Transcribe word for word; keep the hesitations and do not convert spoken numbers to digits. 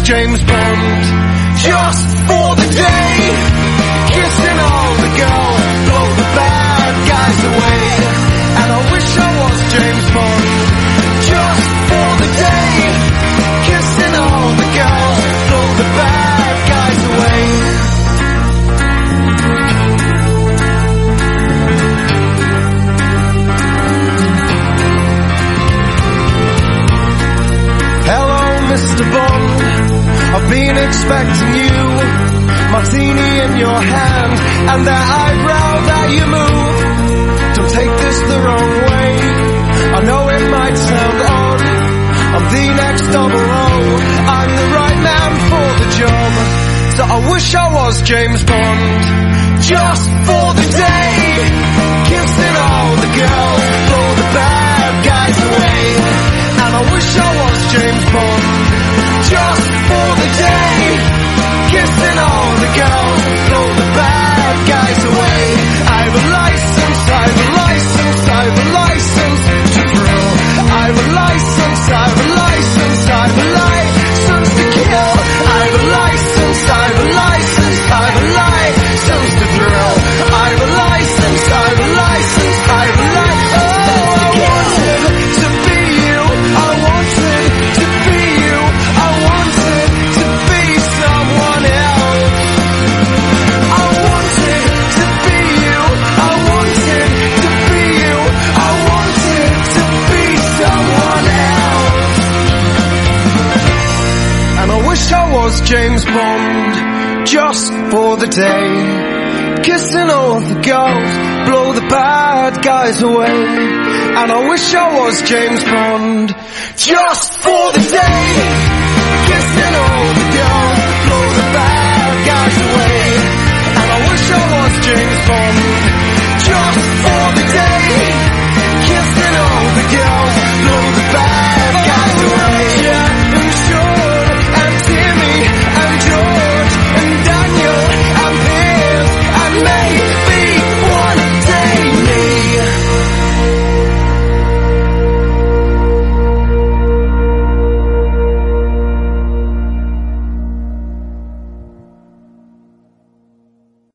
James Bond, just for the day, kissing all the girls, blow the bad guys away. And I wish I was James Bond, just for the day, kissing all the girls, blow the bad guys away. Hello, Mister Bond, I've been expecting you, martini in your hand, and that eyebrow that you move. Don't take this the wrong way, I know it might sound odd, I'm the next double O, I'm the right man for the job. So I wish I was James Bond, just for the day, kissing all the girls, blow the bad guys away. And I wish I was James Bond, just for the day, kissing all the girls, blow the bad guys away. I have a license, I have a license, I have a license to thrill. I have a license, I have a license, I have a license to kill. I have a license, I have a license, I have a license to thrill. I have a license, I have a license, I have a license. Oh, I wanted to be you, I wanted to be you, I wanted to be someone else. I wanted to be you, I wanted to be you, I wanted to be someone else. And I wish I was James Bond, just for the day, kissing all the girls, blow the bad guys away. And I wish I was James Bond, just for the day, kissing all the girls.